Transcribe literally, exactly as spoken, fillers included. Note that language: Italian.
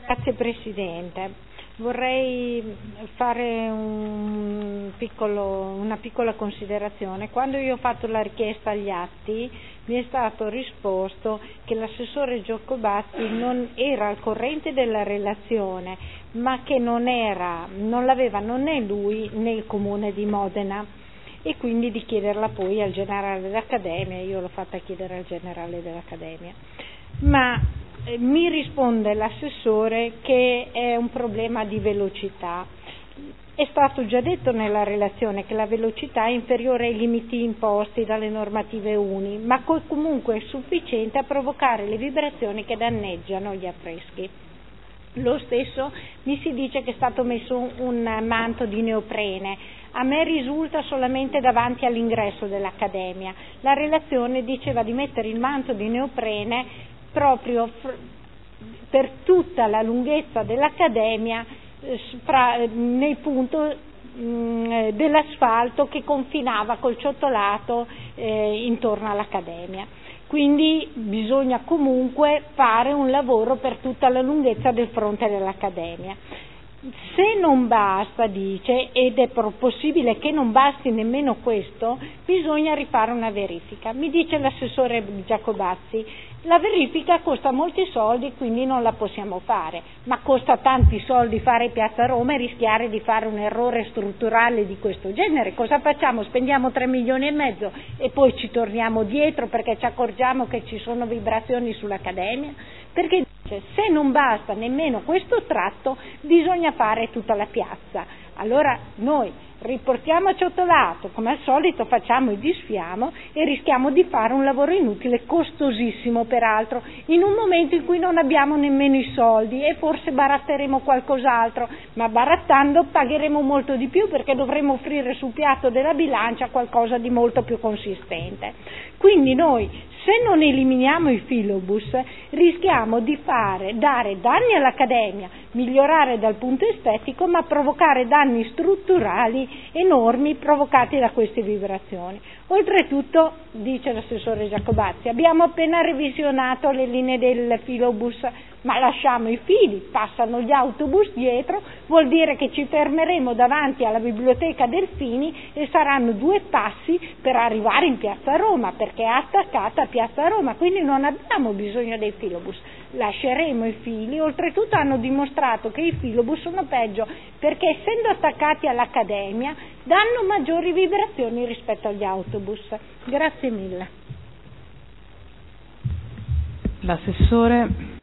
Grazie Presidente, vorrei fare un piccolo, una piccola considerazione. Quando io ho fatto la richiesta agli atti mi è stato risposto che l'assessore Giacobazzi non era al corrente della relazione, ma che non era, non l'avevano né lui né il Comune di Modena, e quindi di chiederla poi al generale dell'Accademia. Io l'ho fatta chiedere al generale dell'Accademia. Ma eh, mi risponde l'assessore che è un problema di velocità. È stato già detto nella relazione che la velocità è inferiore ai limiti imposti dalle normative U N I, ma co- comunque è sufficiente a provocare le vibrazioni che danneggiano gli affreschi. Lo stesso mi si dice che è stato messo un, un manto di neoprene. A me risulta solamente davanti all'ingresso dell'Accademia. La relazione diceva di mettere il manto di neoprene proprio fr- per tutta la lunghezza dell'Accademia, eh, fra, nel punto mh, dell'asfalto che confinava col ciottolato eh, intorno all'Accademia. Quindi bisogna comunque fare un lavoro per tutta la lunghezza del fronte dell'Accademia. Se non basta, dice, ed è possibile che non basti nemmeno questo, bisogna rifare una verifica. Mi dice l'assessore Giacobazzi, la verifica costa molti soldi, quindi non la possiamo fare, ma costa tanti soldi fare Piazza Roma e rischiare di fare un errore strutturale di questo genere. Cosa facciamo? Spendiamo tre milioni e mezzo e poi ci torniamo dietro perché ci accorgiamo che ci sono vibrazioni sull'Accademia? Perché dice, se non basta nemmeno questo tratto, bisogna fare tutta la piazza. Allora noi riportiamo a ciottolato, come al solito facciamo e disfiamo e rischiamo di fare un lavoro inutile, costosissimo peraltro, in un momento in cui non abbiamo nemmeno i soldi e forse baratteremo qualcos'altro, ma barattando pagheremo molto di più perché dovremo offrire sul piatto della bilancia qualcosa di molto più consistente. Quindi noi, se non eliminiamo i filobus, rischiamo di fare, dare danni all'Accademia, migliorare dal punto estetico, ma provocare danni strutturali enormi provocati da queste vibrazioni. Oltretutto, dice l'assessore Giacobazzi, abbiamo appena revisionato le linee del filobus, ma lasciamo i fili, passano gli autobus dietro, vuol dire che ci fermeremo davanti alla biblioteca Delfini e saranno due passi per arrivare in Piazza Roma, perché è attaccata a Piazza Roma, quindi non abbiamo bisogno dei filobus, lasceremo i fili. Oltretutto hanno dimostrato che i filobus sono peggio perché, essendo attaccati all'Accademia, danno maggiori vibrazioni rispetto agli autobus. Grazie mille. L'assessore